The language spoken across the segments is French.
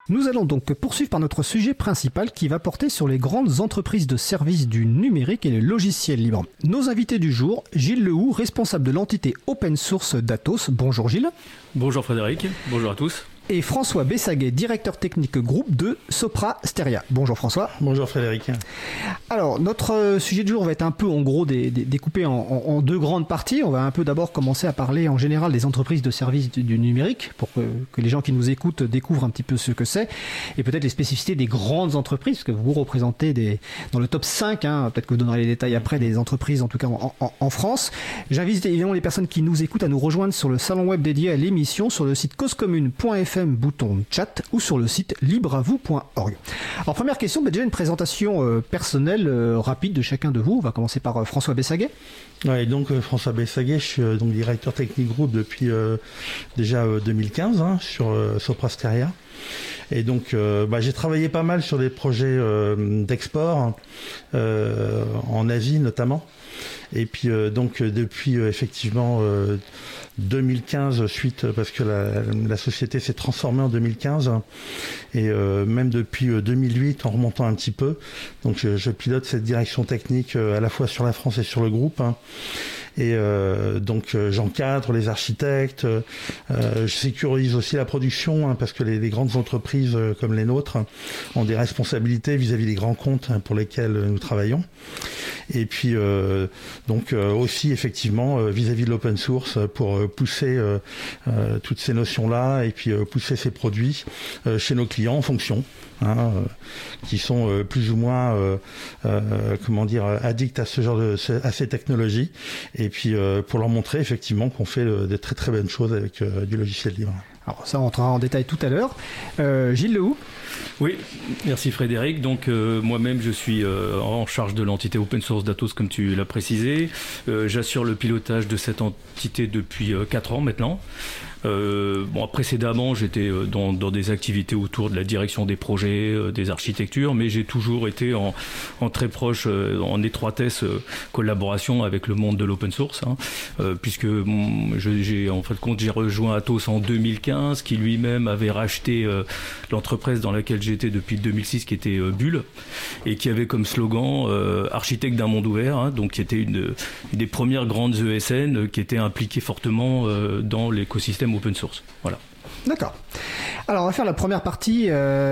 Nous allons donc poursuivre par notre sujet principal qui va porter sur les grandes entreprises de services du numérique et les logiciels libres. Nos invités du jour, Gilles Lehoux, responsable de l'entité open source d'Atos. Bonjour Gilles. Bonjour Frédéric, bonjour à tous. Et François Bessaguet, directeur technique groupe de Sopra Steria. Bonjour François. Bonjour Frédéric. Alors, notre sujet du jour va être un peu en gros découpé en deux grandes parties. On va un peu d'abord commencer à parler en général des entreprises de services du numérique pour que les gens qui nous écoutent découvrent un petit peu ce que c'est et peut-être les spécificités des grandes entreprises, parce que vous représentez dans le top 5, peut-être que vous donnerez les détails après, des entreprises en tout cas en France. J'invite évidemment les personnes qui nous écoutent à nous rejoindre sur le salon web dédié à l'émission sur le site causecommune.fr bouton chat ou sur le site libreavou.org. Alors première question, déjà une présentation personnelle rapide de chacun de vous. On va commencer par François Bessaguet. Ouais, donc François Bessaguet, je suis donc directeur technique groupe depuis déjà 2015 sur Sopra Steria. Et donc j'ai travaillé pas mal sur des projets d'export en Asie notamment. Et puis depuis effectivement 2015 parce que la société s'est transformée en 2015 et même depuis 2008 en remontant un petit peu. Donc je pilote cette direction technique à la fois sur la France et sur le groupe. Et j'encadre les architectes, je sécurise aussi la production parce que les grandes entreprises comme les nôtres ont des responsabilités vis-à-vis des grands comptes pour lesquels nous travaillons. Et puis aussi effectivement vis-à-vis de l'open source pour pousser toutes ces notions-là et puis pousser ces produits chez nos clients en fonction. Qui sont plus ou moins addicts à à ces technologies et puis pour leur montrer effectivement qu'on fait de très très bonnes choses avec du logiciel libre. Alors ça on entrera en détail tout à l'heure. Gilles Lehoux. Oui, merci Frédéric. Donc moi-même je suis en charge de l'entité open source d'Atos comme tu l'as précisé. J'assure le pilotage de cette entité depuis 4 ans maintenant. Précédemment, j'étais dans des activités autour de la direction des projets, des architectures, mais j'ai toujours été en très proche, en étroitesse collaboration avec le monde de l'open source, puisque j'ai rejoint Atos en 2015, qui lui-même avait racheté l'entreprise dans laquelle j'étais depuis 2006, qui était Bull, et qui avait comme slogan architecte d'un monde ouvert, donc qui était une des premières grandes ESN qui était impliquée fortement dans l'écosystème open source. Voilà. D'accord. Alors on va faire la première partie.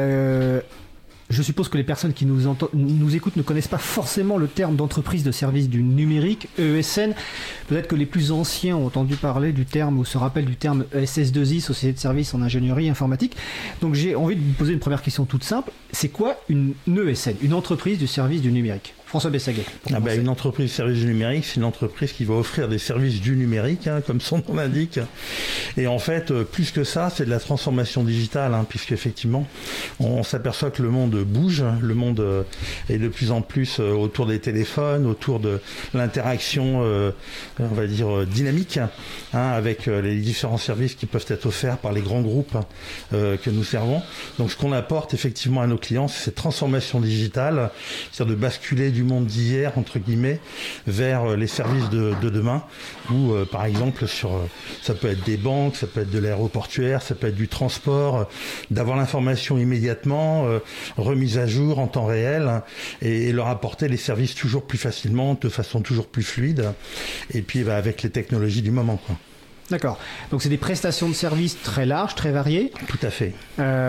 Je suppose que les personnes qui nous écoutent ne connaissent pas forcément le terme d'entreprise de service du numérique, ESN. Peut-être que les plus anciens ont entendu parler du terme ou se rappellent du terme SS2I, Société de services en ingénierie informatique. Donc j'ai envie de vous poser une première question toute simple. C'est quoi une ESN, une entreprise du service du numérique ? François Bessaguet. Une entreprise de service du numérique, c'est une entreprise qui va offrir des services du numérique, comme son nom l'indique. Et en fait, plus que ça, c'est de la transformation digitale, puisqu'effectivement, on s'aperçoit que le monde bouge, le monde est de plus en plus autour des téléphones, autour de l'interaction, on va dire, dynamique, avec les différents services qui peuvent être offerts par les grands groupes que nous servons. Donc, ce qu'on apporte effectivement à nos clients, c'est cette transformation digitale, c'est-à-dire de basculer du monde d'hier, entre guillemets, vers les services de demain, où, par exemple, ça peut être des banques, ça peut être de l'aéroportuaire, ça peut être du transport, d'avoir l'information immédiatement, remise à jour en temps réel, et leur apporter les services toujours plus facilement, de façon toujours plus fluide, et puis avec les technologies du moment, quoi. D'accord. Donc c'est des prestations de services très larges, très variées. Tout à fait.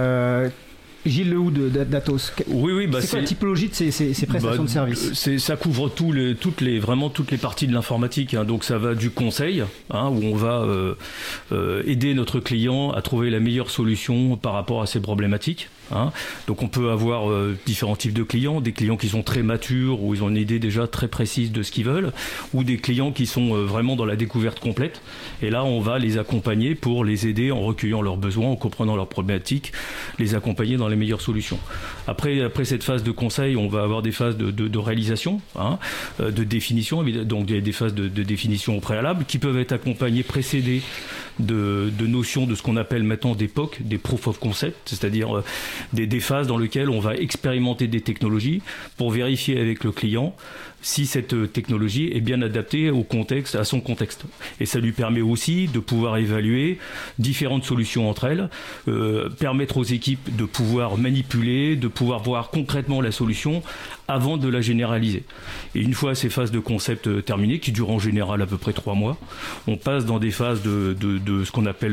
Gilles Lehoux d'Atos. Oui, c'est quoi la typologie de ces prestations de services ? Ça couvre toutes les parties de l'informatique. Donc ça va du conseil, où on va aider notre client à trouver la meilleure solution par rapport à ses problématiques. Donc on peut avoir différents types de clients, des clients qui sont très matures, où ils ont une idée déjà très précise de ce qu'ils veulent, ou des clients qui sont vraiment dans la découverte complète. Et là, on va les accompagner pour les aider en recueillant leurs besoins, en comprenant leurs problématiques, les accompagner dans les meilleures solutions. Après cette phase de conseil, on va avoir des phases de réalisation, de définition, donc des phases de définition au préalable qui peuvent être accompagnées, précédées de notions de ce qu'on appelle maintenant des POC, des Proof of Concept, c'est-à-dire des phases dans lesquelles on va expérimenter des technologies pour vérifier avec le client si cette technologie est bien adaptée au contexte, à son contexte. Et ça lui permet aussi de pouvoir évaluer différentes solutions entre elles, permettre aux équipes de pouvoir manipuler, de pouvoir voir concrètement la solution avant de la généraliser. Et une fois ces phases de concept terminées, qui durent en général à peu près 3 mois, on passe dans des phases de ce qu'on appelle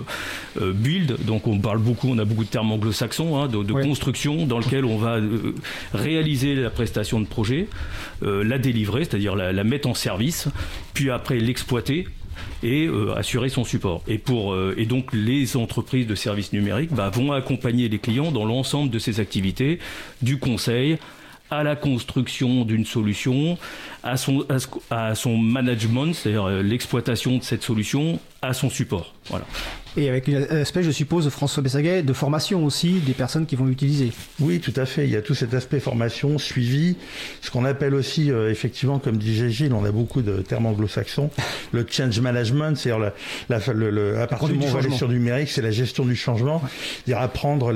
build. Donc on a beaucoup de termes anglo-saxons, de construction, dans lequel on va réaliser la prestation de projet, la délivrer, c'est-à-dire la mettre en service, puis après l'exploiter et assurer son support. Et donc les entreprises de services numériques vont accompagner les clients dans l'ensemble de ces activités, du conseil à la construction d'une solution, à son management, c'est-à-dire l'exploitation de cette solution, à son support. Voilà. Et avec un aspect, je suppose, François Bessaguet, de formation aussi des personnes qui vont l'utiliser. Oui, tout à fait. Il y a tout cet aspect formation, suivi, ce qu'on appelle aussi, effectivement, comme disait Gilles, on a beaucoup de termes anglo-saxons, le change management, c'est-à-dire à partir du moment où on va aller sur du numérique, c'est la gestion du changement, c'est-à-dire apprendre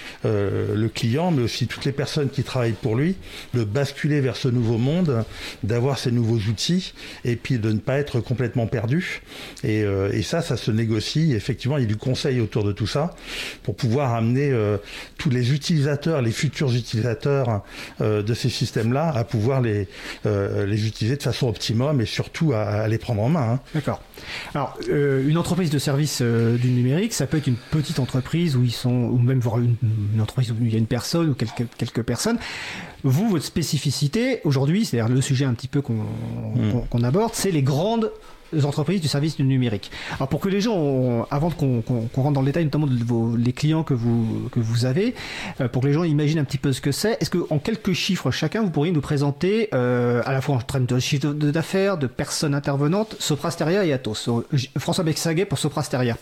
le client, mais aussi toutes les personnes qui travaillent pour lui, de basculer vers ce nouveau monde, d'avoir ces nouveaux outils, et puis de ne pas être complètement perdu. Et ça se négocie. Effectivement, il y a du conseil autour de tout ça pour pouvoir amener tous les utilisateurs, les futurs utilisateurs de ces systèmes-là à pouvoir les utiliser de façon optimum et surtout à les prendre en main. D'accord. Alors, une entreprise de service du numérique, ça peut être une petite entreprise ou même voir une entreprise où il y a une personne ou quelques personnes. Vous, votre spécificité aujourd'hui, c'est-à-dire le sujet un petit peu qu'on aborde, c'est les grandes entreprises du service du numérique. Alors pour que les gens, avant qu'on rentre dans le détail, notamment les clients que vous avez, pour que les gens imaginent un petit peu ce que c'est, est-ce qu'en quelques chiffres chacun, vous pourriez nous présenter à la fois en termes de chiffre d'affaires, de personnes intervenantes, Sopra Steria et Atos. François Bessaguet pour Sopra Steria.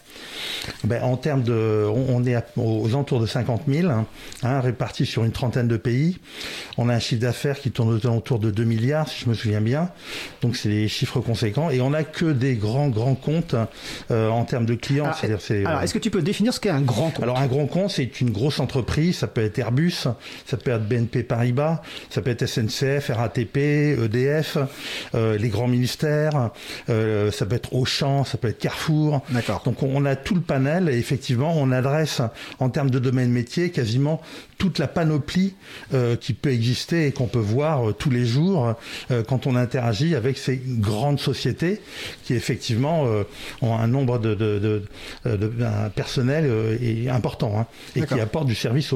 En termes on est aux alentours de 50 000, répartis sur une trentaine de pays. On a un chiffre d'affaires qui tourne autour de 2 milliards, si je me souviens bien. Donc c'est des chiffres conséquents. Et on a que des grands comptes en termes de clients. Alors, est-ce que tu peux définir ce qu'est un grand compte ? Alors, un grand compte, c'est une grosse entreprise. Ça peut être Airbus, ça peut être BNP Paribas, ça peut être SNCF, RATP, EDF, les grands ministères, ça peut être Auchan, ça peut être Carrefour. D'accord. Donc, on a tout le panel et effectivement, on adresse en termes de domaine métier quasiment toute la panoplie qui peut exister et qu'on peut voir tous les jours quand on interagit avec ces grandes sociétés qui effectivement ont un nombre de personnel important et qui apportent du service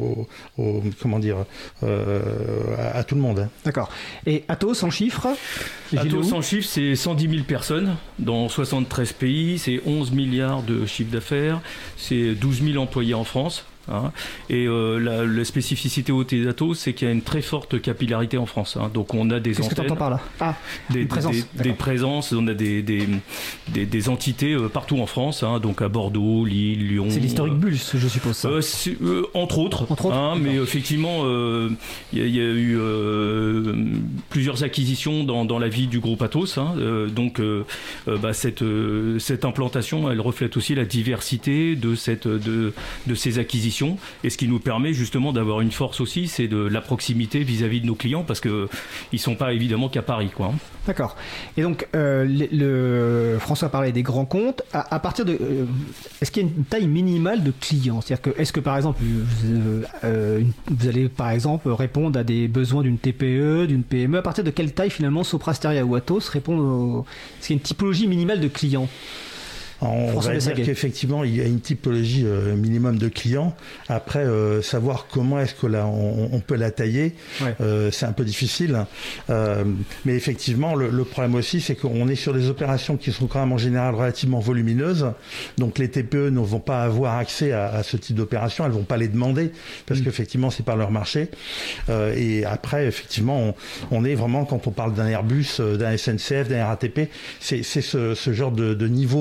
à tout le monde. D'accord. Et Atos en chiffres ? Atos en chiffres, c'est 110 000 personnes dans 73 pays, c'est 11 milliards de chiffre d'affaires, c'est 12 000 employés en France. Et la spécificité d'Atos, c'est qu'il y a une très forte capillarité en France. Donc on a des Qu'est-ce antennes, que tu entends par là ? des présences, on a des entités partout en France, donc à Bordeaux, Lille, Lyon. C'est l'historique Bulls, je suppose. Ça. Entre autres. Mais effectivement, il y a eu plusieurs acquisitions dans la vie du groupe Atos. Donc cette implantation, elle reflète aussi la diversité de ces acquisitions. Et ce qui nous permet justement d'avoir une force aussi, c'est de la proximité vis-à-vis de nos clients, parce qu'ils ne sont pas évidemment qu'à Paris, quoi. D'accord. Et donc, François parlait des grands comptes. À partir de, est-ce qu'il y a une taille minimale de clients ? C'est-à-dire est-ce que par exemple, vous allez par exemple répondre à des besoins d'une TPE, d'une PME ? À partir de quelle taille finalement Sopra Steria ou Atos répondent est-ce qu'il y a une typologie minimale de clients ? On va dire qu'effectivement, il y a une typologie minimum de clients. Après, savoir comment est-ce que là on peut la tailler, c'est un peu difficile. Mais effectivement, le problème aussi, c'est qu'on est sur des opérations qui sont quand même en général relativement volumineuses. Donc les TPE ne vont pas avoir accès à ce type d'opération. Elles vont pas les demander parce qu'effectivement, c'est pas leur marché. Et après, effectivement, on est vraiment, quand on parle d'un Airbus, d'un SNCF, d'un RATP, c'est ce genre de niveau d'entreprise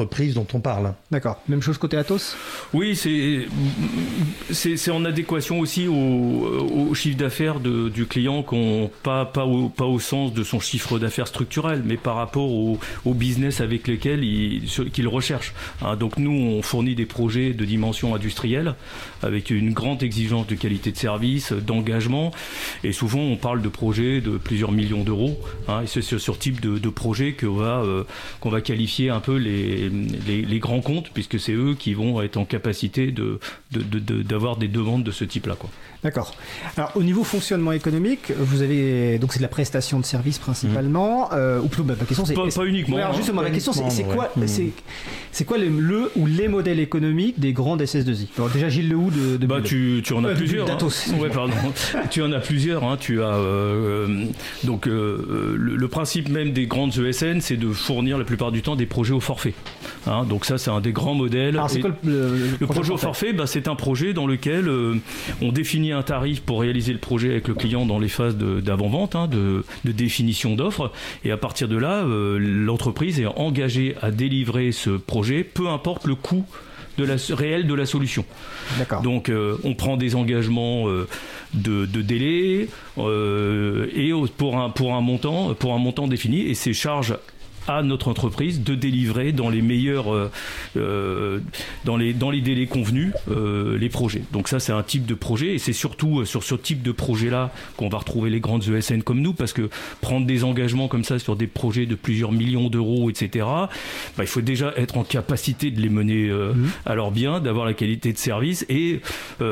entreprises dont on parle. D'accord. Même chose côté Atos ? Oui, c'est en adéquation aussi au chiffre d'affaires du client, pas au sens de son chiffre d'affaires structurel, mais par rapport au business avec lequel qu'il recherche. Donc nous, on fournit des projets de dimension industrielle avec une grande exigence de qualité de service, d'engagement, et souvent on parle de projets de plusieurs millions d'euros. Et c'est sur type de projet qu'on va qualifier un peu les grands comptes, puisque c'est eux qui vont être en capacité d'avoir des demandes de ce type-là, quoi. D'accord. Alors au niveau fonctionnement économique, vous avez donc c'est de la prestation de services principalement. Ou plutôt, ma question c'est pas uniquement. Alors justement, ma question c'est quoi le ou les modèles économiques des grandes SS2I ? Alors déjà Gilles Lehoux de tu en as plusieurs. Ouais, pardon. Tu en as plusieurs. Tu as donc le principe même des grandes ESN, c'est de fournir la plupart du temps des projets au forfait. Donc ça, c'est un des grands modèles. Alors c'est quoi le projet au forfait ? C'est un projet dans lequel on définit un tarif pour réaliser le projet avec le client dans les phases d'avant-vente, de définition d'offres, et à partir de là, l'entreprise est engagée à délivrer ce projet, peu importe le coût réel de la solution. D'accord. Donc on prend des engagements de délai et pour un montant défini, et c'est charge à notre entreprise de délivrer dans les meilleurs dans les délais convenus les projets. Donc ça, c'est un type de projet, et c'est surtout sur ce type de projet-là qu'on va retrouver les grandes ESN comme nous, parce que prendre des engagements comme ça sur des projets de plusieurs millions d'euros, etc., il faut déjà être en capacité de les mener à leur bien, d'avoir la qualité de service et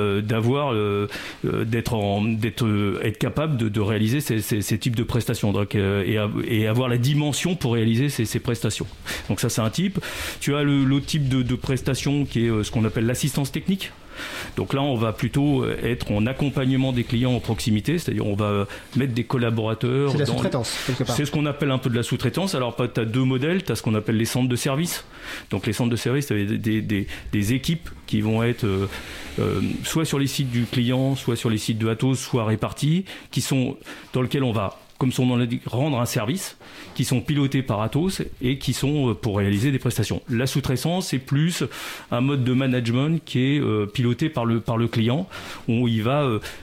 être capable de réaliser ces types de prestations, donc, et avoir la dimension pour réaliser ces prestations. Donc ça, c'est un type. Tu as l'autre type de prestation qui est ce qu'on appelle l'assistance technique. Donc là, on va plutôt être en accompagnement des clients en proximité, c'est-à-dire on va mettre des collaborateurs. C'est de la sous-traitance, quelque part. C'est ce qu'on appelle un peu de la sous-traitance. Alors, tu as deux modèles. Tu as ce qu'on appelle les centres de service. Donc les centres de service, c'est des équipes qui vont être soit sur les sites du client, soit sur les sites de Atos, soit réparties, dans lesquels on va, comme son nom l'indique, rendre un service, qui sont pilotés par Atos et qui sont pour réaliser des prestations. La sous-traitance, c'est plus un mode de management qui est piloté par le client, où il va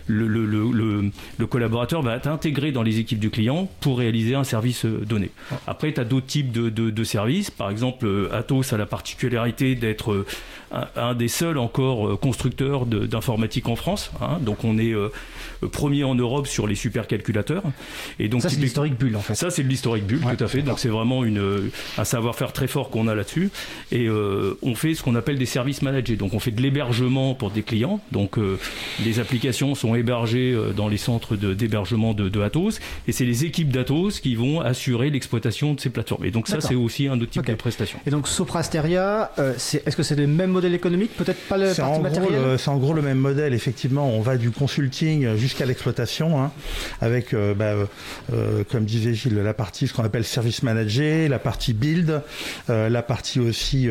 le collaborateur va être intégré dans les équipes du client pour réaliser un service donné. Après, tu as d'autres types de services. Par exemple, Atos a la particularité d'être un des seuls encore constructeurs d'informatique en France. Donc on est premier en Europe sur les supercalculateurs. Et donc, ça, c'est l'historique Bull, en fait. Ça, c'est de l'historique Bull, tout à fait. Donc c'est vraiment un savoir-faire très fort qu'on a là-dessus. Et on fait ce qu'on appelle des services managés. Donc on fait de l'hébergement pour des clients. Donc les applications sont hébergées dans les centres d'hébergement de Atos. Et c'est les équipes d'Atos qui vont assurer l'exploitation de ces plateformes. Et donc ça, c'est aussi un autre type de prestation. Et donc Sopra Steria, est-ce que c'est le même modèle économique ? Peut-être pas le partie matérielle ? C'est en gros le même modèle, effectivement. On va du consulting jusqu'à l'exploitation, avec, comme disait Gilles, la partie, ce qu'on appelle service manager, la partie build, la partie aussi,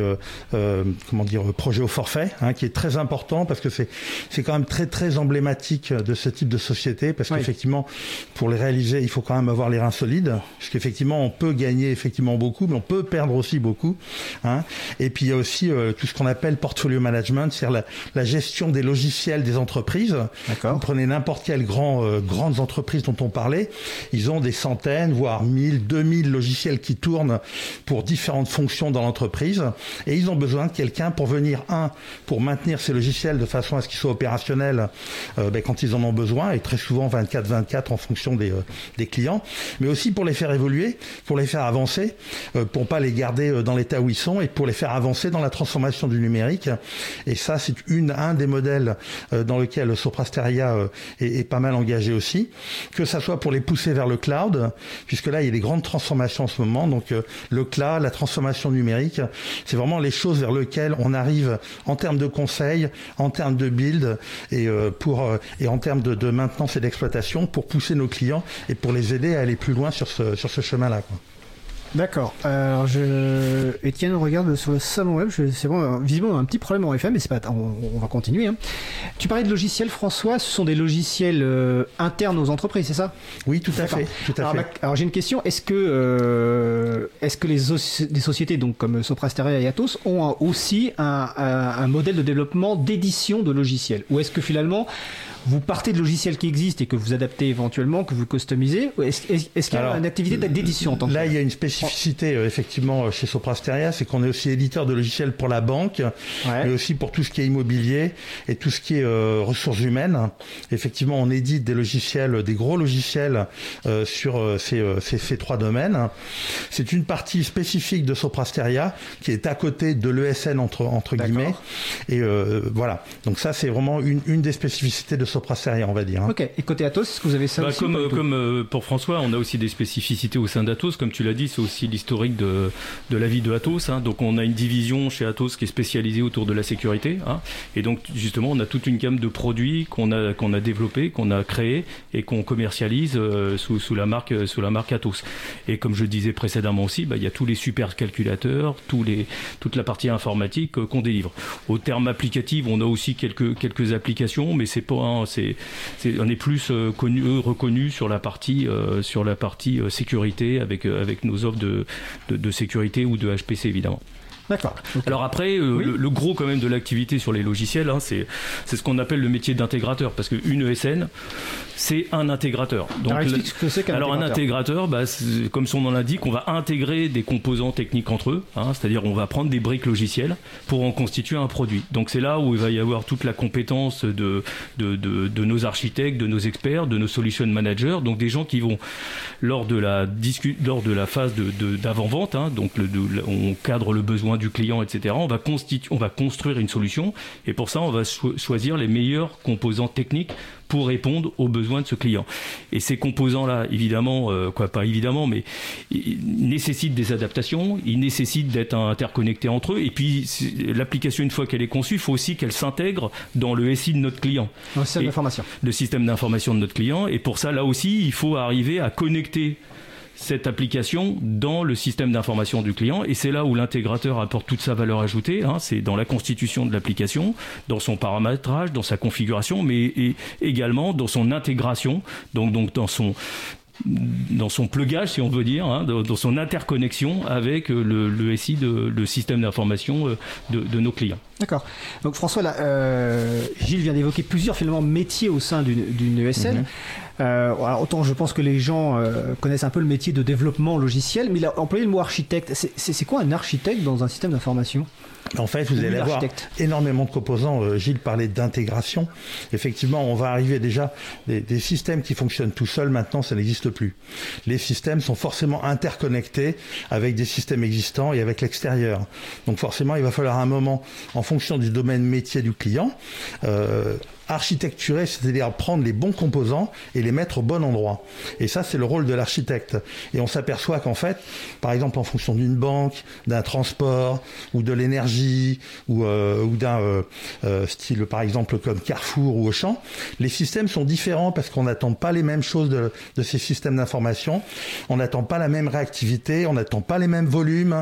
projet au forfait, qui est très important parce que c'est quand même très, très emblématique de ce type de société, parce qu'effectivement, pour les réaliser, il faut quand même avoir les reins solides, parce qu'effectivement, on peut gagner effectivement beaucoup, mais on peut perdre aussi beaucoup. Et puis, il y a aussi tout ce qu'on appelle portfolio management, c'est-à-dire la gestion des logiciels des entreprises. Vous prenez n'importe quelle grandes entreprises dont on parlait, ils ont des centaines, voire 1000, 2000 logiciels qui tournent pour différentes fonctions dans l'entreprise, et ils ont besoin de quelqu'un pour venir, pour maintenir ces logiciels de façon à ce qu'ils soient opérationnels quand ils en ont besoin, et très souvent 24/24 en fonction des clients, mais aussi pour les faire évoluer, pour les faire avancer, pour pas les garder dans l'état où ils sont, et pour les faire avancer dans la transformation du numérique. Et ça, c'est un des modèles dans lequel Sopra Steria est pas mal engagé aussi, que ça soit pour les pousser vers le cloud, puisque là, il y a des grandes transformations en ce moment. Donc, le cloud, la transformation numérique, c'est vraiment les choses vers lesquelles on arrive en termes de conseils, en termes de build et en termes de maintenance et d'exploitation pour pousser nos clients et pour les aider à aller plus loin sur ce chemin-là, quoi. D'accord. Alors, Étienne regarde sur le salon web. C'est bon, visiblement un petit problème en FM, mais c'est pas. On va continuer. Hein. Tu parlais de logiciels, François. Ce sont des logiciels internes aux entreprises, c'est ça ? Oui, tout à fait. Alors, j'ai une question. Est-ce que les sociétés, donc comme Sopra Steria et Atos, ont aussi un modèle de développement d'édition de logiciels, ou est-ce que finalement vous partez de logiciels qui existent et que vous adaptez éventuellement, que vous customisez? Est-ce qu'il y a une activité d'édition en tant que Là, il y a une spécificité effectivement chez Sopra Steria, c'est qu'on est aussi éditeur de logiciels pour la banque, mais aussi pour tout ce qui est immobilier et tout ce qui est ressources humaines. Effectivement, on édite des logiciels, des gros logiciels sur ces trois domaines. C'est une partie spécifique de Sopra Steria qui est à côté de l'ESN entre guillemets. Et voilà. Donc ça, c'est vraiment une des spécificités de Sopra Steria, on va dire. Ok. Et côté Atos, est-ce que vous avez ça aussi comme pour François, on a aussi des spécificités au sein d'Atos. Comme tu l'as dit, c'est aussi l'historique de la vie de Atos. Hein. Donc on a une division chez Atos qui est spécialisée autour de la sécurité. Hein. Et donc justement, on a toute une gamme de produits qu'on a développés, qu'on a créés et qu'on commercialise sous la marque Atos. Et comme je disais précédemment aussi, il y a tous les super calculateurs, toute la partie informatique qu'on délivre. Au terme applicatif, on a aussi quelques applications, mais c'est pas on est plus reconnu sur la partie sécurité avec nos offres de sécurité ou de HPC évidemment. D'accord. Okay. Alors après, le gros quand même de l'activité sur les logiciels, hein, c'est ce qu'on appelle le métier d'intégrateur, parce qu'une ESN, c'est un intégrateur. Donc, alors un intégrateur, comme son nom l'indique, on va intégrer des composants techniques entre eux, hein, c'est-à-dire on va prendre des briques logicielles pour en constituer un produit. Donc c'est là où il va y avoir toute la compétence de nos architectes, de nos experts, de nos solution managers, donc des gens qui vont lors de la phase d'avant-vente, hein, donc on cadre le besoin du client, etc. On va construire une solution et pour ça on va choisir les meilleurs composants techniques pour répondre aux besoins de ce client. Et ces composants-là, évidemment, mais ils nécessitent des adaptations, ils nécessitent d'être interconnectés entre eux. Et puis, l'application, une fois qu'elle est conçue, il faut aussi qu'elle s'intègre dans le SI de notre client. Le système d'information de notre client. Et pour ça, là aussi, il faut arriver à connecter cette application dans le système d'information du client, et c'est là où l'intégrateur apporte toute sa valeur ajoutée, hein, c'est dans la constitution de l'application, dans son paramétrage, dans sa configuration, mais également dans son intégration, donc dans son plugage, si on veut dire, hein, dans son interconnexion avec le SI, le système d'information de nos clients. D'accord. Donc François, là, Gilles vient d'évoquer plusieurs finalement métiers au sein d'une ESN. Alors, autant je pense que les gens connaissent un peu le métier de développement logiciel, mais il a employé le mot architecte. C'est quoi un architecte dans un système d'information ? En fait, vous allez avoir énormément de composants. Gilles parlait d'intégration. Effectivement, on va arriver déjà des systèmes qui fonctionnent tout seuls. Maintenant, ça n'existe plus. Les systèmes sont forcément interconnectés avec des systèmes existants et avec l'extérieur. Donc forcément, il va falloir un moment, en fonction du domaine métier du client, architecturer, c'est-à-dire prendre les bons composants et les mettre au bon endroit. Et ça, c'est le rôle de l'architecte. Et on s'aperçoit qu'en fait, par exemple, en fonction d'une banque, d'un transport ou de l'énergie ou d'un style, par exemple, comme Carrefour ou Auchan, les systèmes sont différents parce qu'on n'attend pas les mêmes choses de ces systèmes d'information. On n'attend pas la même réactivité, on n'attend pas les mêmes volumes.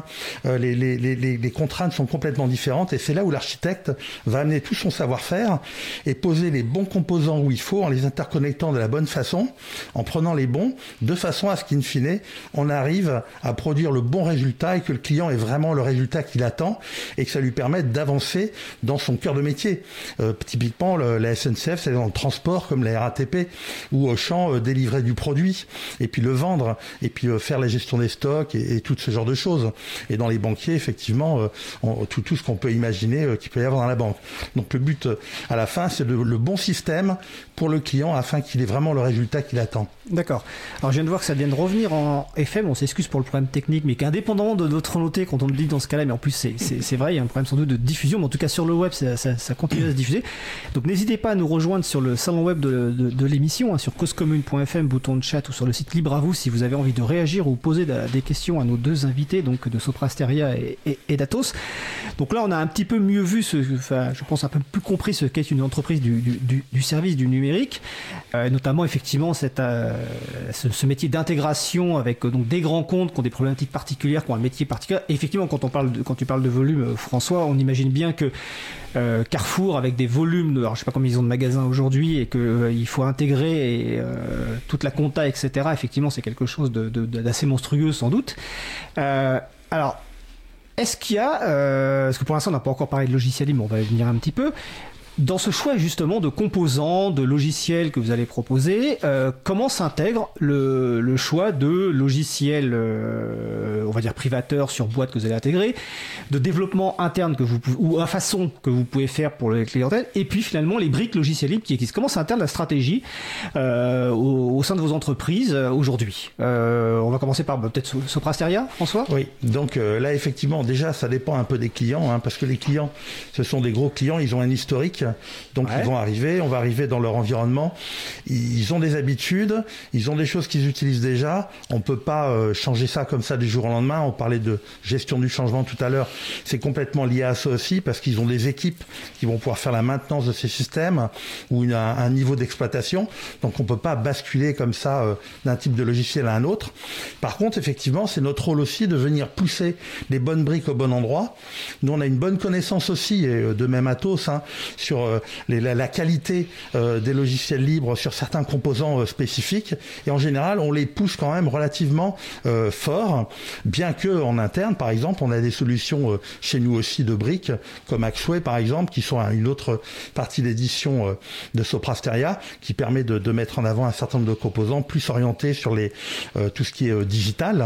Les contraintes sont complètement différentes et c'est là où l'architecte va amener tout son savoir-faire et poser les bons composants où il faut en les interconnectant de la bonne façon, en prenant les bons, de façon à ce qu'in fine, on arrive à produire le bon résultat et que le client ait vraiment le résultat qu'il attend et que ça lui permette d'avancer dans son cœur de métier. Typiquement, la SNCF, c'est dans le transport comme la RATP ou Auchan, délivrer du produit et puis le vendre et puis faire la gestion des stocks et tout ce genre de choses. Et dans les banquiers, effectivement, tout ce qu'on peut imaginer qu'il peut y avoir dans la banque. Donc le but à la fin, c'est le bon système pour le client afin qu'il ait vraiment le résultat qu'il attend. D'accord. Alors je viens de voir que ça vient de revenir en FM, on s'excuse pour le problème technique, mais qu'indépendamment de notre noté quand on le dit dans ce cas-là, mais en plus c'est vrai, il y a un problème sans doute de diffusion, mais en tout cas sur le web ça continue à se diffuser. Donc n'hésitez pas à nous rejoindre sur le salon web de l'émission, hein, sur causecommune.fm, bouton de chat, ou sur le site Libre à vous si vous avez envie de réagir ou poser des questions à nos deux invités, donc de Sopra Steria et d'Atos. Donc là on a un petit peu mieux vu, je pense un peu plus compris ce qu'est une entreprise du service du numérique, notamment effectivement ce métier d'intégration avec donc des grands comptes qui ont des problématiques particulières, qui ont un métier particulier. Et effectivement, quand tu parles de volume, François, on imagine bien que Carrefour, avec des volumes, alors je sais pas combien ils ont de magasins aujourd'hui, et qu'il faut intégrer toute la compta, etc. Effectivement, c'est quelque chose d'assez monstrueux sans doute. Alors, est-ce qu'il y a, parce que pour l'instant on n'a pas encore parlé de logiciel libre, mais on va y venir un petit peu, dans ce choix justement de composants, de logiciels que vous allez proposer, comment s'intègre le choix de logiciels, on va dire privateurs sur boîte que vous allez intégrer, de développement interne ou à façon que vous pouvez faire pour les clientèles, et puis finalement les briques logiciels libres qui existent. Comment s'intègre la stratégie au sein de vos entreprises aujourd'hui? On va commencer par peut-être Soprasteria, François. Oui, donc là effectivement déjà ça dépend un peu des clients, parce que les clients, ce sont des gros clients, ils ont un historique. Donc ils vont arriver, on va arriver dans leur environnement, ils ont des habitudes, ils ont des choses qu'ils utilisent déjà, on peut pas changer ça comme ça du jour au lendemain. On parlait de gestion du changement tout à l'heure, c'est complètement lié à ça aussi, parce qu'ils ont des équipes qui vont pouvoir faire la maintenance de ces systèmes ou un niveau d'exploitation, donc on peut pas basculer comme ça d'un type de logiciel à un autre. Par contre effectivement c'est notre rôle aussi de venir pousser les bonnes briques au bon endroit. Nous on a une bonne connaissance aussi, et de même Atos, sur la qualité des logiciels libres sur certains composants spécifiques, et en général on les pousse quand même relativement fort, bien que en interne par exemple on a des solutions chez nous aussi de briques comme Axway par exemple, qui sont une autre partie d'édition de Soprasteria, qui permet de mettre en avant un certain nombre de composants plus orientés sur tout ce qui est digital,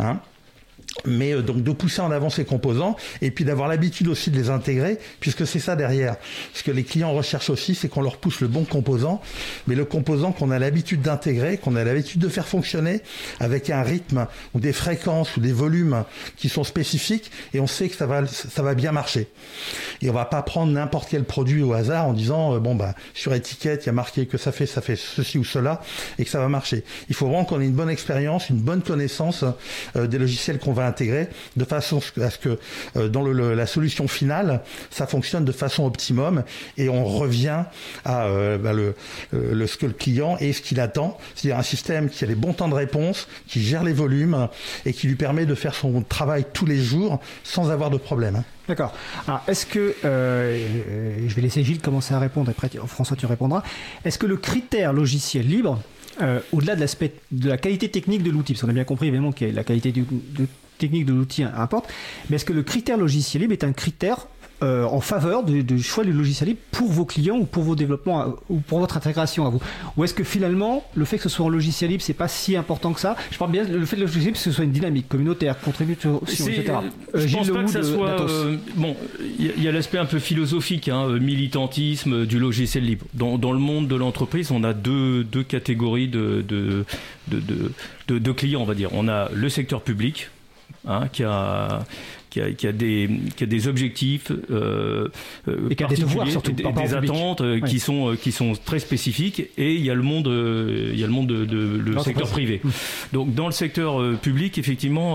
mais donc de pousser en avant ces composants et puis d'avoir l'habitude aussi de les intégrer, puisque c'est ça derrière. Ce que les clients recherchent aussi, c'est qu'on leur pousse le bon composant, mais le composant qu'on a l'habitude d'intégrer, qu'on a l'habitude de faire fonctionner avec un rythme ou des fréquences ou des volumes qui sont spécifiques, et on sait que ça va bien marcher. Et on va pas prendre n'importe quel produit au hasard en disant sur étiquette il y a marqué que ça fait ceci ou cela et que ça va marcher. Il faut vraiment qu'on ait une bonne expérience, une bonne connaissance des logiciels qu'on va intégrer, de façon à ce que dans la solution finale, ça fonctionne de façon optimum, et on revient à ce que le client et ce qu'il attend, c'est-à-dire un système qui a les bons temps de réponse, qui gère les volumes et qui lui permet de faire son travail tous les jours sans avoir de problème. D'accord. Alors, est-ce que, je vais laisser Gilles commencer à répondre, et après François tu répondras, est-ce que le critère logiciel libre, au-delà de l'aspect de la qualité technique de l'outil, parce qu'on a bien compris évidemment que la qualité technique de l'outil importe, mais est-ce que le critère logiciel libre est un critère en faveur du choix du logiciel libre pour vos clients ou pour vos développements ou pour votre intégration à vous? Ou est-ce que finalement le fait que ce soit en logiciel libre c'est pas si important que ça? Je parle bien le fait de logiciel libre, que ce soit une dynamique communautaire, contribution, etc. Je pense pas que ça soit il y a l'aspect un peu philosophique, militantisme du logiciel libre. Dans le monde de l'entreprise, on a deux catégories de clients, on va dire. On a le secteur public, qui a des objectifs et qui a des devoirs, surtout, des attentes qui sont très spécifiques, et il y a le monde le secteur privé. Donc dans le secteur public, effectivement,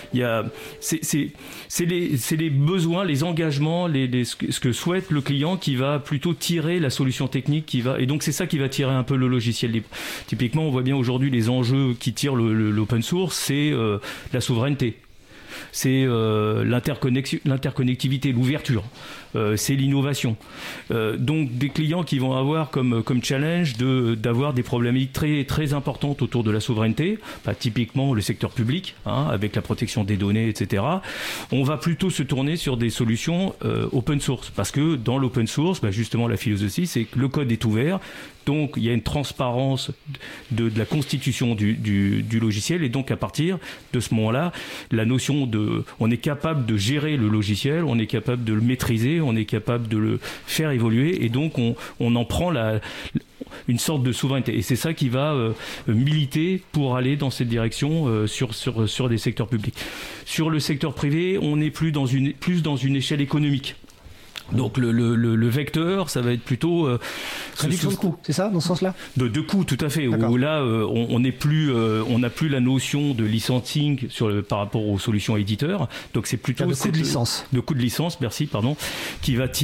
c'est les besoins, les engagements, ce que souhaite le client qui va plutôt tirer la solution technique et donc c'est ça qui va tirer un peu le logiciel libre. Typiquement, on voit bien aujourd'hui les enjeux qui tirent l'open source, c'est la souveraineté. C'est l'interconnectivité, l'ouverture, c'est l'innovation. Donc des clients qui vont avoir comme challenge d'avoir des problématiques très, très importantes autour de la souveraineté, typiquement le secteur public, avec la protection des données, etc. On va plutôt se tourner sur des solutions open source, parce que dans l'open source, justement la philosophie, c'est que le code est ouvert. Donc, il y a une transparence de la constitution du logiciel, et donc à partir de ce moment-là, la notion on est capable de gérer le logiciel, on est capable de le maîtriser, on est capable de le faire évoluer, et donc on en prend une sorte de souveraineté. Et c'est ça qui va militer pour aller dans cette direction sur des secteurs publics. Sur le secteur privé, on est plus dans une échelle économique. Donc le vecteur, ça va être plutôt réduction de coûts, c'est ça, dans ce sens-là? De coûts, tout à fait. D'accord. Où là, on n'a plus la notion de licensing par rapport aux solutions éditeurs. Donc c'est plutôt de coût de licence. De coût de licence, merci, pardon, qui va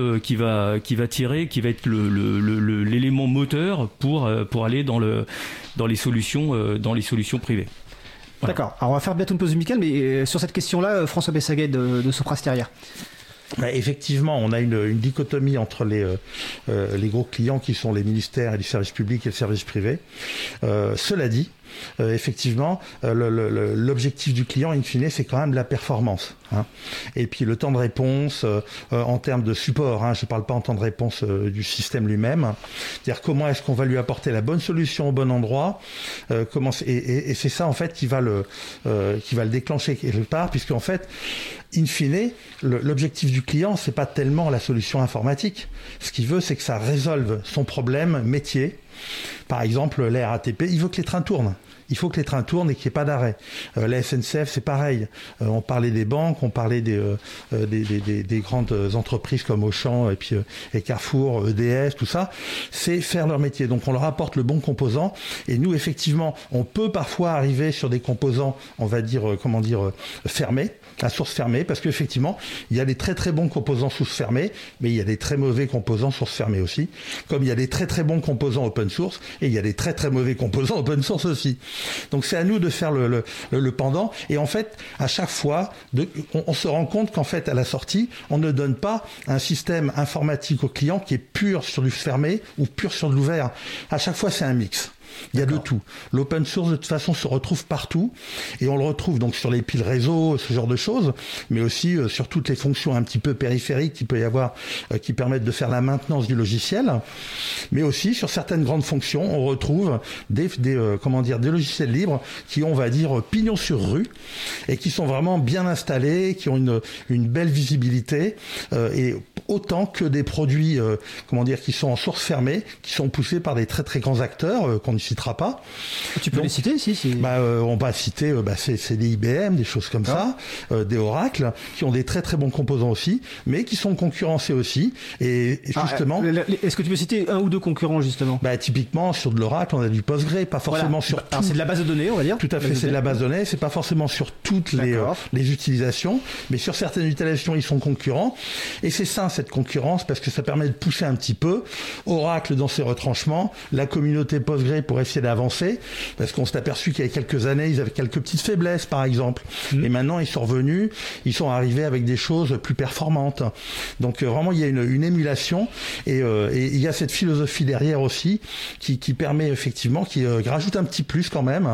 être l'élément moteur pour aller dans les solutions privées. Voilà. D'accord. Alors on va faire bientôt une pause musicale, mais sur cette question-là, François Bessaguet de Sopra Steria. Effectivement, on a une dichotomie entre les gros clients qui sont les ministères et les services publics et le service privé. Cela dit, effectivement, l'objectif du client, in fine, c'est quand même la performance. Hein. Et puis le temps de réponse en termes de support, hein, je ne parle pas en temps de réponse du système lui-même, c'est-à-dire comment est-ce qu'on va lui apporter la bonne solution au bon endroit, et c'est ça en fait qui va le déclencher quelque part, puisque en fait, in fine, l'objectif du client, c'est pas tellement la solution informatique. Ce qu'il veut, c'est que ça résolve son problème métier. Par exemple, la RATP, il veut que les trains tournent. Il faut que les trains tournent et qu'il n'y ait pas d'arrêt. La SNCF, c'est pareil. On parlait des banques, on parlait des grandes entreprises comme Auchan et Carrefour, EDF, tout ça. C'est faire leur métier. Donc on leur apporte le bon composant. Et nous, effectivement, on peut parfois arriver sur des composants, on va dire, fermés, à source fermée, parce qu'effectivement, il y a des très très bons composants source fermée, mais il y a des très mauvais composants source fermée aussi. Comme il y a des très très bons composants open source, et il y a des très très mauvais composants open source aussi. Donc c'est à nous de faire le pendant. Et en fait, à chaque fois, on se rend compte qu'en fait, à la sortie, on ne donne pas un système informatique au client qui est pur sur du fermé ou pur sur de l'ouvert. À chaque fois, c'est un mix. Il y a de tout. L'open source, de toute façon, se retrouve partout. Et on le retrouve donc sur les piles réseau, ce genre de choses, mais aussi sur toutes les fonctions un petit peu périphériques qu'il peut y avoir qui permettent de faire la maintenance du logiciel. Mais aussi sur certaines grandes fonctions, on retrouve des logiciels libres qui ont, on va dire, pignon sur rue et qui sont vraiment bien installés, qui ont une belle visibilité et autant que des produits qui sont en source fermée, qui sont poussés par des très très grands acteurs qu'on ne citera pas. Tu peux les citer si on va citer c'est des IBM, des choses comme ça, des Oracle qui ont des très très bons composants aussi, mais qui sont concurrencés aussi. Et justement, est-ce que tu peux citer un ou deux concurrents justement? Typiquement sur de l'Oracle, on a du Postgre, pas forcément sur. Alors c'est de la base de données, on va dire. Tout à fait, c'est de la base de données. C'est pas forcément sur toutes les utilisations, mais sur certaines utilisations, ils sont concurrents. Et c'est ça, cette concurrence, parce que ça permet de pousser un petit peu Oracle dans ses retranchements, la communauté Postgre pour essayer d'avancer, parce qu'on s'est aperçu qu'il y a quelques années, ils avaient quelques petites faiblesses, par exemple. Et maintenant, ils sont revenus, ils sont arrivés avec des choses plus performantes. Donc vraiment, il y a une émulation et il y a cette philosophie derrière aussi qui permet effectivement, qui rajoute un petit plus quand même,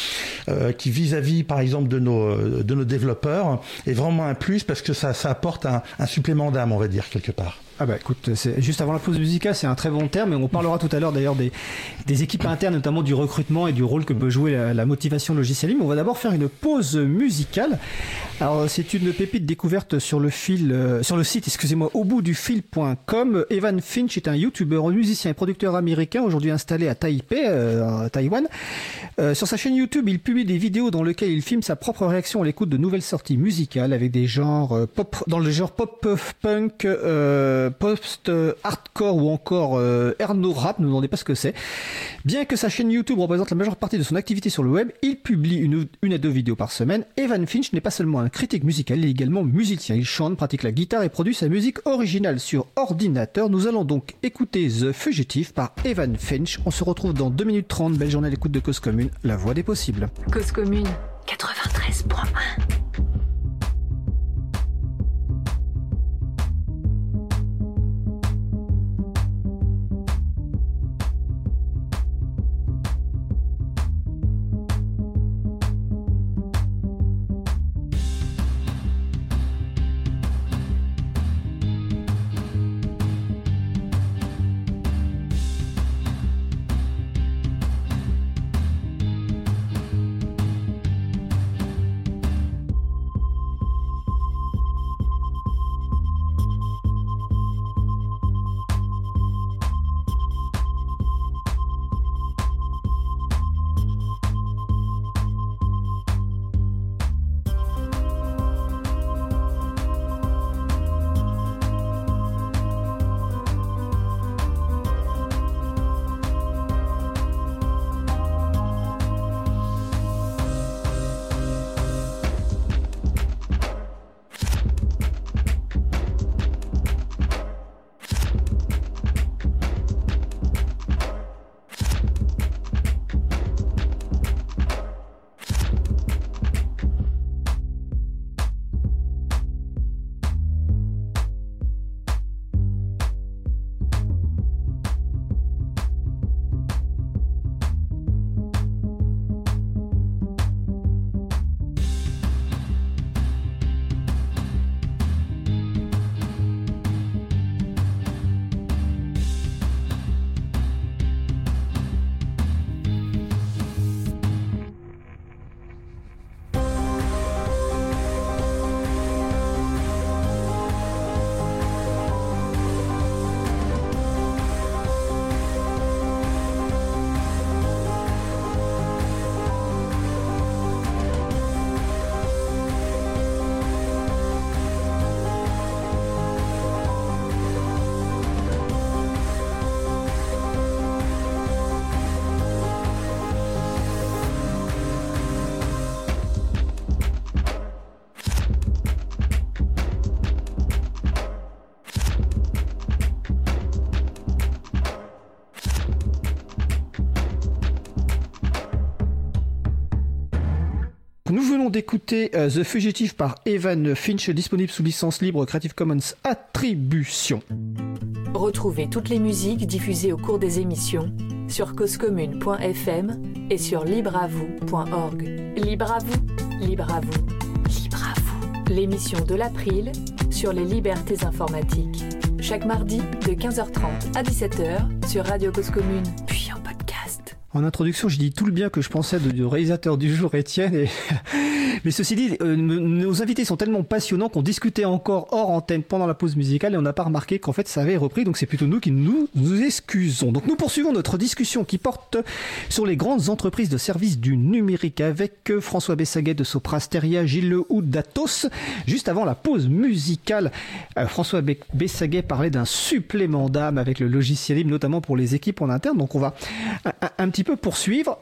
qui vis-à-vis, par exemple, de nos développeurs, est vraiment un plus parce que ça apporte un supplément d'âme, on va dire, quelque part. Ah bah écoute, c'est juste avant la pause musicale, c'est un très bon terme, et on parlera tout à l'heure d'ailleurs des équipes internes, notamment du recrutement et du rôle que peut jouer la motivation logicielle libre. On va d'abord faire une pause musicale. Alors c'est une pépite découverte sur le site, auboutdufil.com. Evan Finch est un youtubeur, musicien et producteur américain, aujourd'hui installé à Taipei, à Taïwan. Sur sa chaîne YouTube, il publie des vidéos dans lesquelles il filme sa propre réaction à l'écoute de nouvelles sorties musicales avec des genres pop, dans le genre pop punk, post-hardcore ou encore ethno-rap, ne me demandez pas ce que c'est. Bien que sa chaîne YouTube représente la majeure partie de son activité sur le web, il publie une à deux vidéos par semaine. Evan Finch n'est pas seulement un critique musical, il est également musicien. Il chante, pratique la guitare et produit sa musique originale sur ordinateur. Nous allons donc écouter The Fugitive par Evan Finch. On se retrouve dans 2 minutes 30. Belle journée à l'écoute de Cause Commune, la voix des possibles. Cause Commune 93.1. Nous venons d'écouter The Fugitive par Evan Finch, disponible sous licence libre Creative Commons Attribution. Retrouvez toutes les musiques diffusées au cours des émissions sur causecommune.fm et sur libreavou.org. Libre à vous, libre à vous, libre à vous. L'émission de l'April sur les libertés informatiques. Chaque mardi de 15h30 à 17h sur Radio Cause Commune, puis en podcast. En introduction, j'ai dit tout le bien que je pensais du réalisateur du jour, Étienne. Mais ceci dit, nos invités sont tellement passionnants qu'on discutait encore hors antenne pendant la pause musicale et on n'a pas remarqué qu'en fait ça avait repris. Donc c'est plutôt nous qui nous excusons. Donc nous poursuivons notre discussion qui porte sur les grandes entreprises de services du numérique avec François Bessaguet de Soprasteria, Gilles Lehoux d'Atos. Juste avant la pause musicale, François Bessaguet parlait d'un supplément d'âme avec le logiciel libre, notamment pour les équipes en interne. Donc on va un petit peu poursuivre.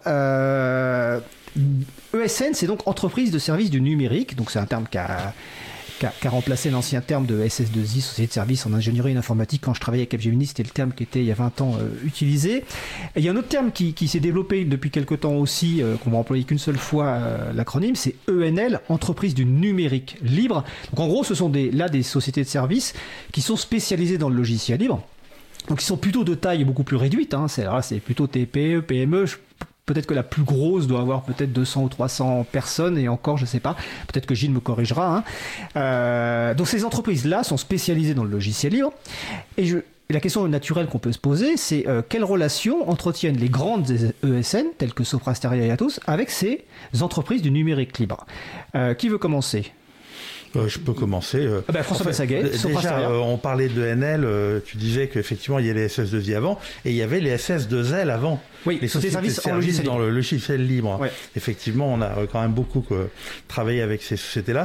ESN, c'est donc entreprise de services du numérique. Donc c'est un terme qui a remplacé l'ancien terme de SS2I, société de services en ingénierie et en informatique. Quand je travaillais à Capgemini, c'était le terme qui était il y a 20 ans utilisé. Et il y a un autre terme qui s'est développé depuis quelques temps aussi, qu'on va employer qu'une seule fois l'acronyme, c'est ENL, entreprise du numérique libre. Donc en gros, ce sont des sociétés de services qui sont spécialisées dans le logiciel libre. Donc ils sont plutôt de taille beaucoup plus réduite. C'est plutôt TPE, PME. Peut-être que la plus grosse doit avoir peut-être 200 ou 300 personnes, et encore, je ne sais pas. Peut-être que Gilles me corrigera. Donc ces entreprises-là sont spécialisées dans le logiciel libre. Et la question naturelle qu'on peut se poser, c'est quelle relation entretiennent les grandes ESN, telles que Soprasteria et Atos, avec ces entreprises du numérique libre. Qui veut commencer ? Je peux commencer. François Bessaguet, déjà, on parlait de NL, tu disais qu'effectivement, il y a les SS2I avant, et il y avait les SS2L avant. Oui, les sociétés de services dans le logiciel libre. Ouais. Effectivement, on a quand même beaucoup travaillé avec ces sociétés-là.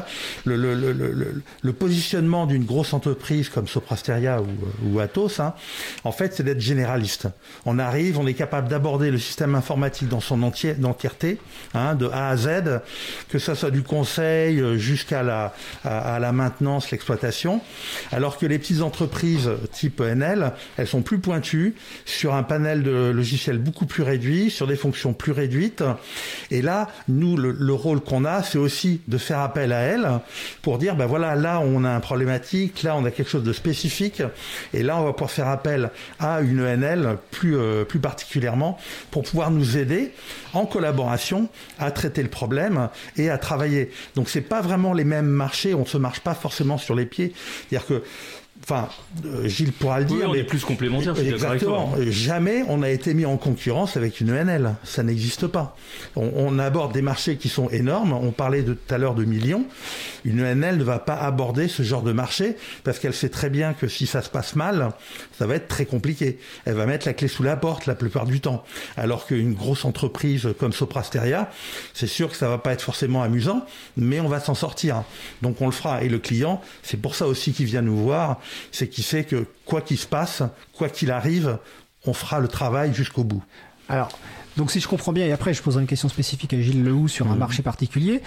Le positionnement d'une grosse entreprise comme Soprasteria ou Atos, en fait, c'est d'être généraliste. On est capable d'aborder le système informatique dans son entièreté, de A à Z, que ça soit du conseil jusqu'à la maintenance, l'exploitation, alors que les petites entreprises type NL, elles sont plus pointues sur un panel de logiciels beaucoup plus réduit, sur des fonctions plus réduites. Et là, nous, le rôle qu'on a, c'est aussi de faire appel à elles pour dire, là, on a une problématique, là, on a quelque chose de spécifique, et là, on va pouvoir faire appel à une ENL plus particulièrement pour pouvoir nous aider en collaboration à traiter le problème et à travailler. Donc, c'est pas vraiment les mêmes marchés, on se marche pas forcément sur les pieds. C'est-à-dire que Gilles pourra le dire. Oui, on est plus complémentaires. Exactement. Jamais on a été mis en concurrence avec une ENL. Ça n'existe pas. On aborde des marchés qui sont énormes. On parlait tout à l'heure de millions. Une ENL ne va pas aborder ce genre de marché parce qu'elle sait très bien que si ça se passe mal, ça va être très compliqué. Elle va mettre la clé sous la porte la plupart du temps. Alors qu'une grosse entreprise comme Soprasteria, c'est sûr que ça va pas être forcément amusant, mais on va s'en sortir. Donc on le fera. Et le client, c'est pour ça aussi qu'il vient nous voir, c'est qu'il sait que quoi qu'il se passe, quoi qu'il arrive, on fera le travail jusqu'au bout. Alors, donc si je comprends bien, et après je poserai une question spécifique à Gilles Lehoux sur un marché particulier,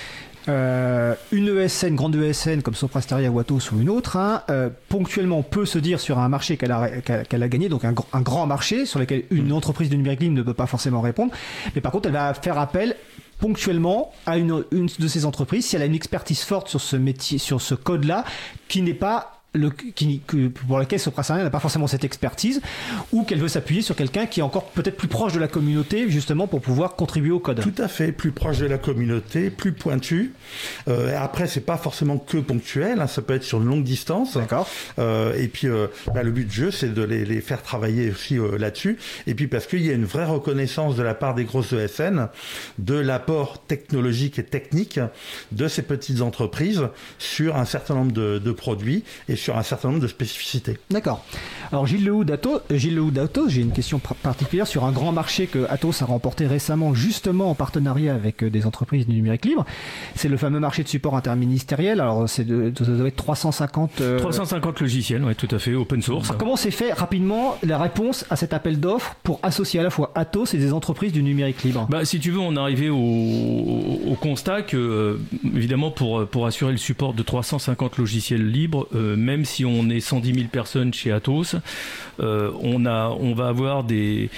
une ESN, grande ESN comme Soprasteria ou Atos ou une autre, ponctuellement peut se dire sur un marché qu'elle a gagné, donc un grand marché sur lequel une entreprise de numérique libre ne peut pas forcément répondre, mais par contre elle va faire appel ponctuellement à une de ces entreprises si elle a une expertise forte sur ce métier, sur ce code-là, qui n'est pas pour laquelle Soprasteria n'a pas forcément cette expertise, ou qu'elle veut s'appuyer sur quelqu'un qui est encore peut-être plus proche de la communauté, justement pour pouvoir contribuer au code. Tout à fait, plus proche de la communauté, plus pointu. Après, c'est pas forcément que ponctuel, ça peut être sur une longue distance. D'accord. Et puis, le but du jeu, c'est de les faire travailler aussi là-dessus. Et puis, parce qu'il y a une vraie reconnaissance de la part des grosses ESN de l'apport technologique et technique de ces petites entreprises sur un certain nombre de produits et sur un certain nombre de spécificités. D'accord. Alors Gilles Lehoux d'Atos, j'ai une question particulière sur un grand marché que Atos a remporté récemment, justement en partenariat avec des entreprises du numérique libre. C'est le fameux marché de support interministériel. Alors ça doit être 350 logiciels, oui, tout à fait, open source. Comment s'est fait rapidement la réponse à cet appel d'offres pour associer à la fois Atos et des entreprises du numérique libre ? Si tu veux, on est arrivé au constat que, évidemment, pour assurer le support de 350 logiciels libres, même si on est 110 000 personnes chez Atos, on va avoir des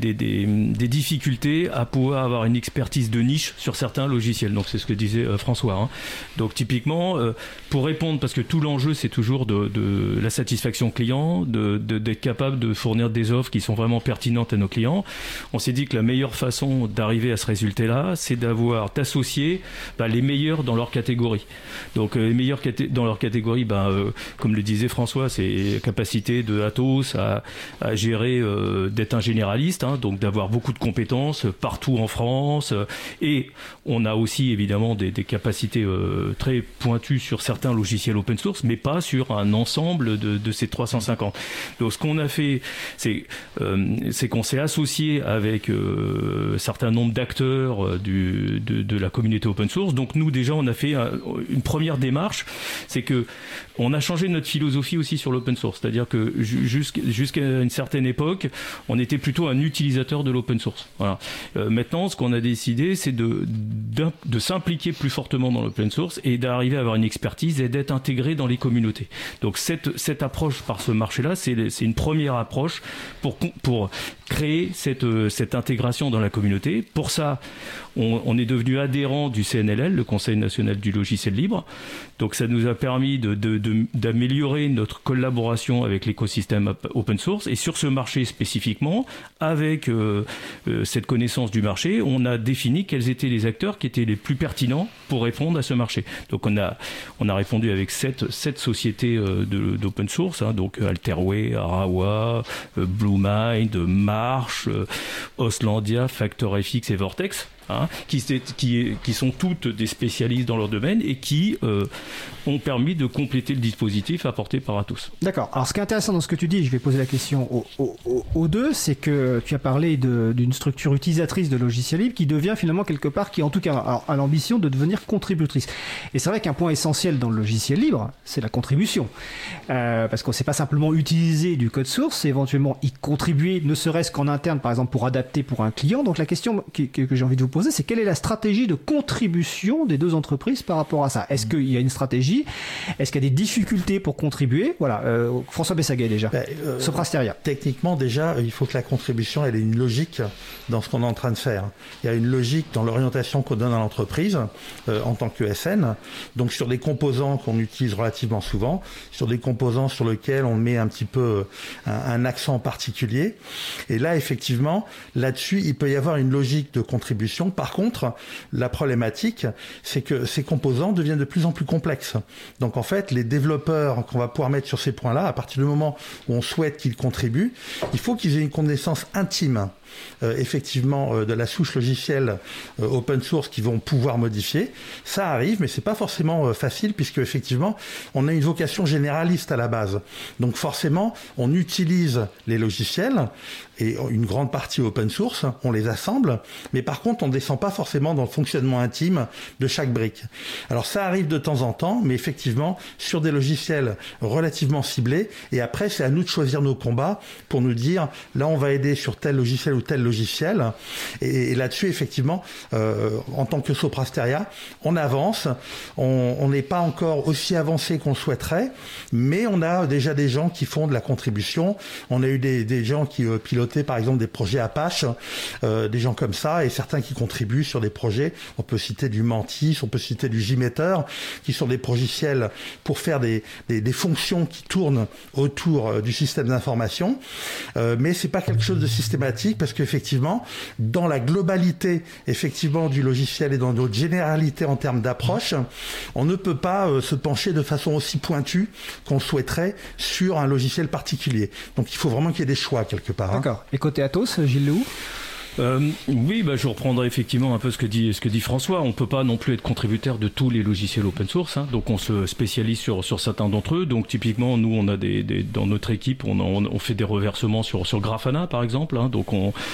difficultés à pouvoir avoir une expertise de niche sur certains logiciels. Donc c'est ce que disait François. Hein. Donc typiquement, pour répondre, parce que tout l'enjeu c'est toujours de la satisfaction client, d'être capable de fournir des offres qui sont vraiment pertinentes à nos clients. On s'est dit que la meilleure façon d'arriver à ce résultat-là, c'est d'associer les meilleurs dans leur catégorie. Donc les meilleurs dans leur catégorie, comme le disait François, c'est la capacité de Atos à gérer, d'être un généraliste, hein, donc d'avoir beaucoup de compétences partout en France. Et on a aussi évidemment des capacités très pointues sur certains logiciels open source, mais pas sur un ensemble de ces 350. Donc ce qu'on a fait, c'est qu'on s'est associé avec un certain nombre d'acteurs de la communauté open source. Donc nous déjà on a fait une première démarche, c'est que on a changé notre philosophie aussi sur l'open source, c'est-à-dire que jusqu'à une certaine époque, on était plutôt un utilisateur de l'open source. Voilà. Maintenant, ce qu'on a décidé, c'est de s'impliquer plus fortement dans l'open source et d'arriver à avoir une expertise et d'être intégré dans les communautés. Donc cette approche par ce marché-là, c'est une première approche pour créer cette intégration dans la communauté. Pour ça, on est devenu adhérent du CNLL, le Conseil national du logiciel libre. Donc ça nous a permis d'améliorer notre collaboration avec l'écosystème open source. Et sur ce marché spécifiquement, avec cette connaissance du marché, on a défini quels étaient les acteurs qui étaient les plus pertinents pour répondre à ce marché. Donc on a répondu avec sept sociétés d'open source, hein, donc Alterway, Arawa, Bluemind, March, Oslandia, FactorFX et Vortex. Hein, qui sont toutes des spécialistes dans leur domaine et qui ont permis de compléter le dispositif apporté par Atos. D'accord. Alors ce qui est intéressant dans ce que tu dis, je vais poser la question aux deux, c'est que tu as parlé d'une structure utilisatrice de logiciels libres qui devient finalement quelque part, qui en tout cas a l'ambition de devenir contributrice. Et c'est vrai qu'un point essentiel dans le logiciel libre, c'est la contribution. Parce qu'on ne sait pas simplement utiliser du code source, c'est éventuellement y contribuer, ne serait-ce qu'en interne, par exemple, pour adapter pour un client. Donc la question que j'ai envie de vous poser, c'est quelle est la stratégie de contribution des deux entreprises par rapport à ça? Est-ce qu'il y a une stratégie? Est-ce qu'il y a des difficultés pour contribuer? Voilà, François Bessaguet déjà. Sopra Steria. Techniquement déjà, il faut que la contribution elle ait une logique dans ce qu'on est en train de faire. Il y a une logique dans l'orientation qu'on donne à l'entreprise en tant que SN, donc sur des composants qu'on utilise relativement souvent, sur des composants sur lesquels on met un petit peu un accent particulier. Et là, effectivement, là-dessus, il peut y avoir une logique de contribution. Par contre, la problématique, c'est que ces composants deviennent de plus en plus complexes. Donc en fait, les développeurs qu'on va pouvoir mettre sur ces points-là, à partir du moment où on souhaite qu'ils contribuent, il faut qu'ils aient une connaissance intime effectivement de la souche logicielle open source qu'ils vont pouvoir modifier. Ça arrive, mais c'est pas forcément facile puisque effectivement on a une vocation généraliste à la base. Donc forcément, on utilise les logiciels et une grande partie open source, on les assemble, mais par contre on ne descend pas forcément dans le fonctionnement intime de chaque brique. Alors ça arrive de temps en temps, mais effectivement sur des logiciels relativement ciblés, et après c'est à nous de choisir nos combats pour nous dire là on va aider sur tel logiciel ou tel logiciel, et là-dessus effectivement en tant que Sopra Steria on avance, on n'est pas encore aussi avancé qu'on le souhaiterait, mais on a déjà des gens qui font de la contribution, on a eu des gens qui pilotent par exemple des projets Apache, des gens comme ça, et certains qui contribuent sur des projets, on peut citer du Mantis, on peut citer du JMeter, qui sont des logiciels pour faire des fonctions qui tournent autour du système d'information, mais c'est pas quelque chose de systématique parce qu'effectivement, dans la globalité effectivement du logiciel et dans notre généralité en termes d'approche, on ne peut pas se pencher de façon aussi pointue qu'on souhaiterait sur un logiciel particulier. Donc il faut vraiment qu'il y ait des choix quelque part. D'accord. Et côté Atos, Gilles Lehoux? Oui, je reprendrai effectivement un peu ce que dit François. On peut pas non plus être contributeur de tous les logiciels open source, hein. Donc on se spécialise sur certains d'entre eux. Donc typiquement, nous on a dans notre équipe, on fait des reversements sur Grafana par exemple, hein. Donc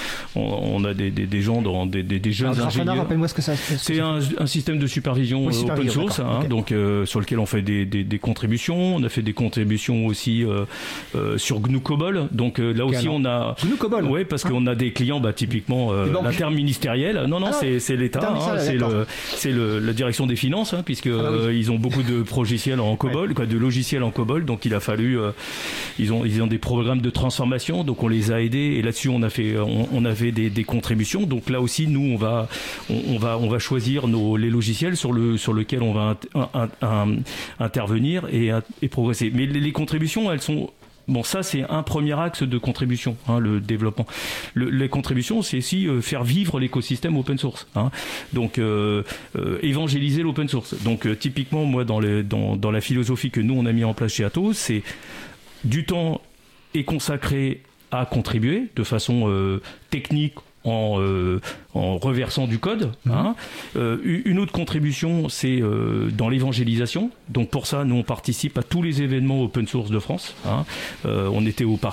on a des gens dans des jeunes Grafana, ingénieurs. Rappelle-moi ce que ça. C'est un système de supervision open source, hein, okay. Donc sur lequel on fait des contributions. On a fait des contributions aussi sur GNU COBOL. Donc là aussi on a GNU COBOL. Ouais, parce qu'on a des clients typiquement typiquement l'interministériel. Non, c'est l'État, c'est la direction des finances, puisque ils ont beaucoup de logiciels en COBOL, de logiciels en COBOL, donc il a fallu, ils ont des programmes de transformation, donc on les a aidés, et là-dessus on a fait des contributions. Donc là aussi, nous on va choisir les logiciels sur lesquels on va intervenir et progresser. Mais les contributions, elles sont... Bon, ça, c'est un premier axe de contribution, le développement. Les contributions, c'est aussi faire vivre l'écosystème open source. Donc, évangéliser l'open source. Donc, typiquement, moi, dans la philosophie que nous, on a mis en place chez Atos, c'est du temps est consacré à contribuer de façon technique, en reversant du code. Une autre contribution, c'est dans l'évangélisation. Donc pour ça, nous on participe à tous les événements open source de France. On était au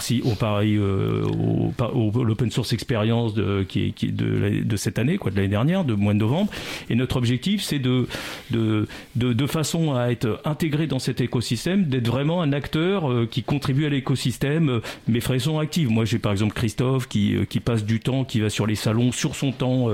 l'Open Source Experience de cette année, de l'année dernière, de mois de novembre. Et notre objectif, c'est de façon à être intégré dans cet écosystème, d'être vraiment un acteur qui contribue à l'écosystème, mais façon active. Moi, j'ai par exemple Christophe qui passe du temps, qui va sur les salons sur son temps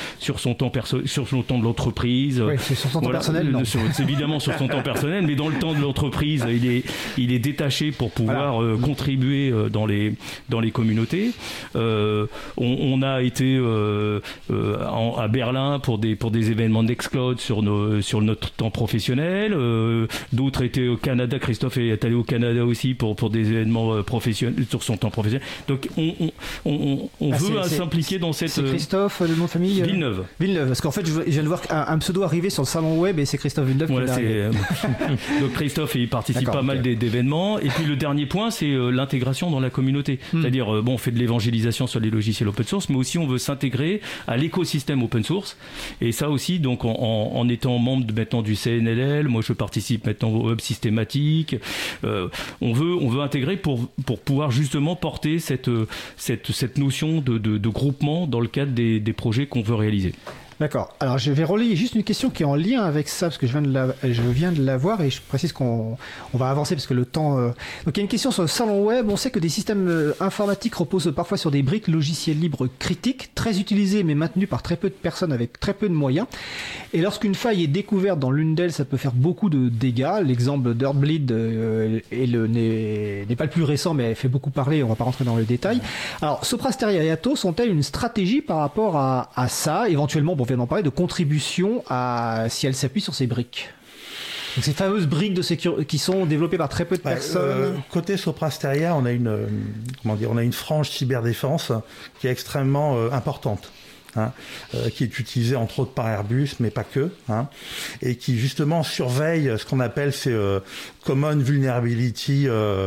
de l'entreprise. Oui, c'est sur son temps personnel, non. C'est évidemment sur son temps personnel, mais dans le temps de l'entreprise, il est détaché pour pouvoir contribuer dans les communautés. On a été à Berlin pour des événements Nextcloud sur notre temps professionnel. D'autres étaient au Canada. Christophe est allé au Canada aussi pour des événements professionnels sur son temps professionnel. Donc on veut s'impliquer dans cette... C'est Christophe, le nom de famille Villeneuve. Parce qu'en fait, je viens de voir un pseudo arriver sur le salon web et c'est Christophe Villeneuve qui Donc Christophe, il participe pas mal d'événements. Et puis le dernier point, c'est l'intégration dans la communauté. C'est-à-dire, on fait de l'évangélisation sur les logiciels open source, mais aussi on veut s'intégrer à l'écosystème open source. Et ça aussi, donc en étant membre maintenant du CNLL, moi je participe maintenant au Hub systématique. On veut intégrer pour pouvoir justement porter cette notion de groupement dans le cadre des projets qu'on veut réaliser. D'accord. Alors je vais relayer juste une question qui est en lien avec ça parce que je viens de la voir et je précise qu'on va avancer parce que le temps... Donc il y a une question sur le salon web. On sait que des systèmes informatiques reposent parfois sur des briques logiciels libres critiques, très utilisées mais maintenues par très peu de personnes avec très peu de moyens. Et lorsqu'une faille est découverte dans l'une d'elles, ça peut faire beaucoup de dégâts. L'exemple d'Heartbleed n'est pas le plus récent mais elle fait beaucoup parler, on va pas rentrer dans le détail. Alors Sopra Steria et Atos ont-elles une stratégie par rapport à ça, éventuellement on vient d'en parler, de contribution si elle s'appuie sur ces briques. Donc ces fameuses briques de sécurité qui sont développées par très peu de personnes. Côté Sopra Steria, on a une frange cyberdéfense qui est extrêmement importante. Qui est utilisé entre autres par Airbus, mais pas que, et qui justement surveille ce qu'on appelle ces common vulnerability,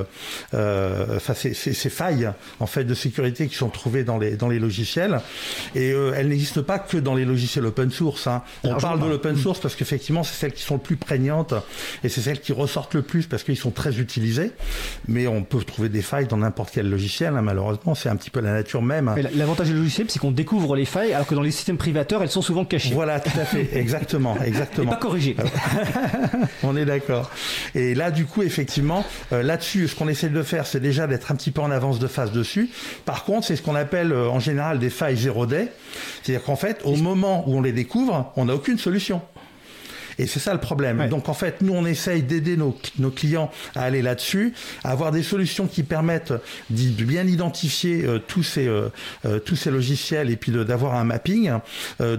ces failles en fait de sécurité qui sont trouvées dans les logiciels. Et elles n'existent pas que dans les logiciels open source. On parle de l'open source parce qu'effectivement c'est celles qui sont le plus prégnantes et c'est celles qui ressortent le plus parce qu'ils sont très utilisés. Mais on peut trouver des failles dans n'importe quel logiciel. Malheureusement, c'est un petit peu la nature même. Mais l'avantage du logiciel, c'est qu'on découvre les failles. Alors que dans les systèmes privateurs, elles sont souvent cachées. Voilà, tout à fait, exactement. Et pas corrigées. On est d'accord. Et là, du coup, effectivement, là-dessus, ce qu'on essaie de faire, c'est déjà d'être un petit peu en avance de phase dessus. Par contre, c'est ce qu'on appelle en général des failles 0 day. C'est-à-dire qu'en fait, au moment où on les découvre, on n'a aucune solution. Et c'est ça le problème. Ouais. Donc en fait, nous on essaye d'aider nos clients à aller là-dessus, à avoir des solutions qui permettent de bien identifier tous ces logiciels et puis d'avoir un mapping.